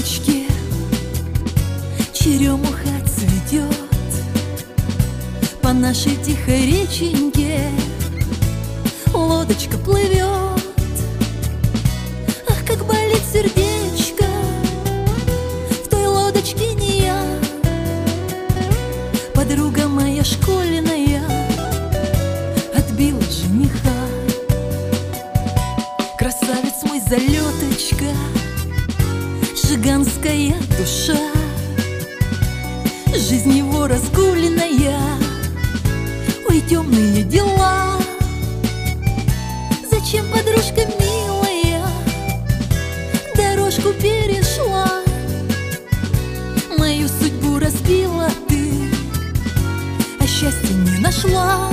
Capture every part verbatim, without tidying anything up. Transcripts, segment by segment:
лодочке черемуха цветет, по нашей тихой реченьке лодочка плывет. Ах, как болит сердечко, в той лодочке не я, подруга моя школьная отбила жениха. Красавец мой залеточка, жиганская душа, жизнь его разгуленная, ой, темные дела. Зачем, подружка милая, дорожку перешла, мою судьбу разбила ты, а счастья не нашла?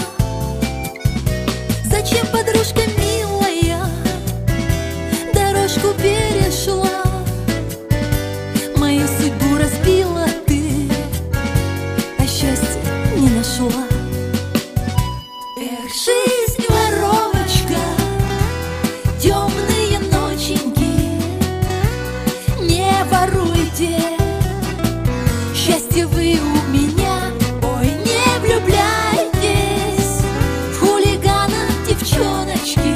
Зачем, подружка милая, дорожку перешла, мою судьбу разбила ты, а счастья не нашла? Эх, жизнь воровочка, темные ноченьки, не воруйте счастье вы у меня. Ой, не влюбляйтесь в хулигана, девчоночки,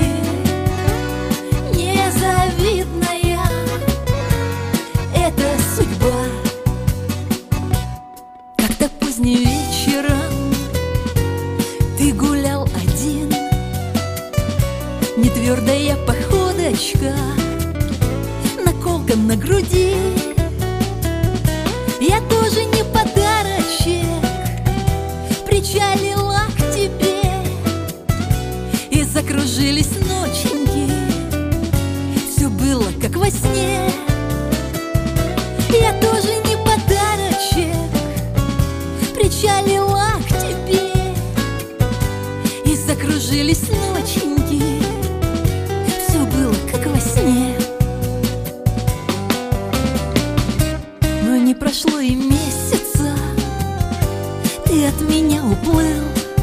незавидная это судьба. Как-то поздним вечером ты гулял один, нетвердая походочка, наколка на груди. Я тоже не подарочек, причалила к тебе, и закружились ноченьки, все было как во сне. Я тоже не подарочек, причалила к тебе, и закружились ноченьки, все было как во сне. Но не прошло и месяца, ты от меня уплыл.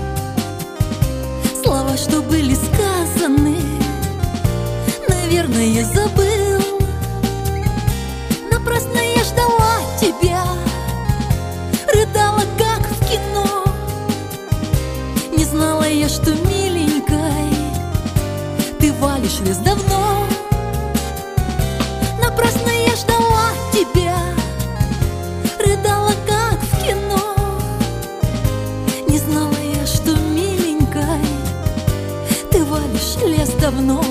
Слова, что были сказаны, наверное, забыл. Напрасно я ждала тебя, рыдала, как в кино. Не знала я, что миленькой ты валишь лес давно. Напрасно я ждала тебя, рыдала, как в кино. Не знала я, что миленькой ты валишь лес давно.